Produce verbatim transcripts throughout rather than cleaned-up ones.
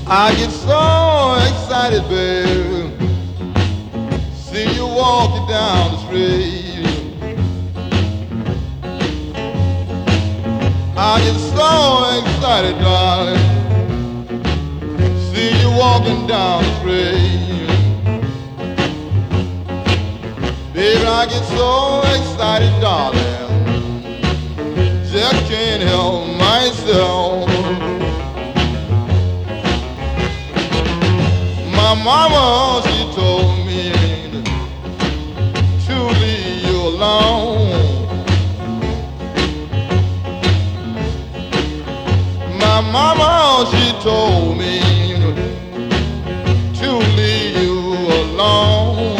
I get so excited, baby. See you walking down the street. I get so excited, darling. See you walking down the street. Baby, I get so excited, darling. Just can't help myself. My mama, she told me to leave you alone. My mama, she told me to leave you alone.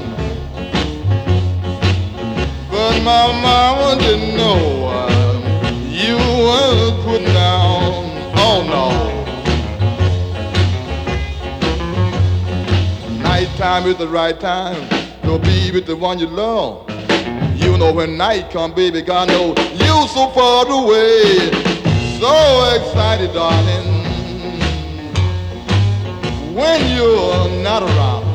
But my mama didn't know uh, you were putting down. Oh no. Nighttime is the right time to be with the one you love. You know when night come, baby, God know you so far away. So excited, darling, when you're not around.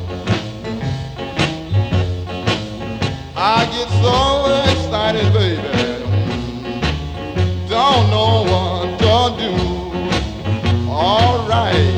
I get so excited, baby, don't know what to do. All right.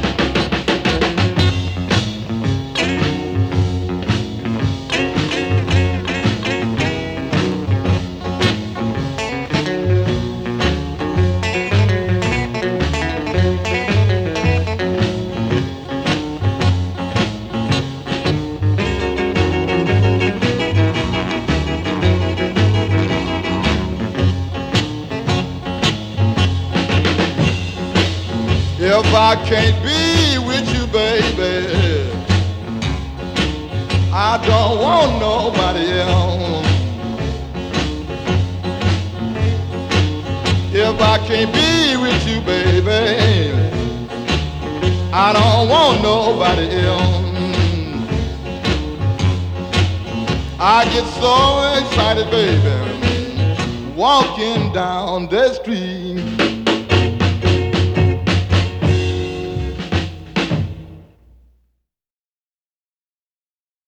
If I can't be with you, baby, I don't want nobody else. If I can't be with you, baby, I don't want nobody else. I get so excited, baby, walking down the street.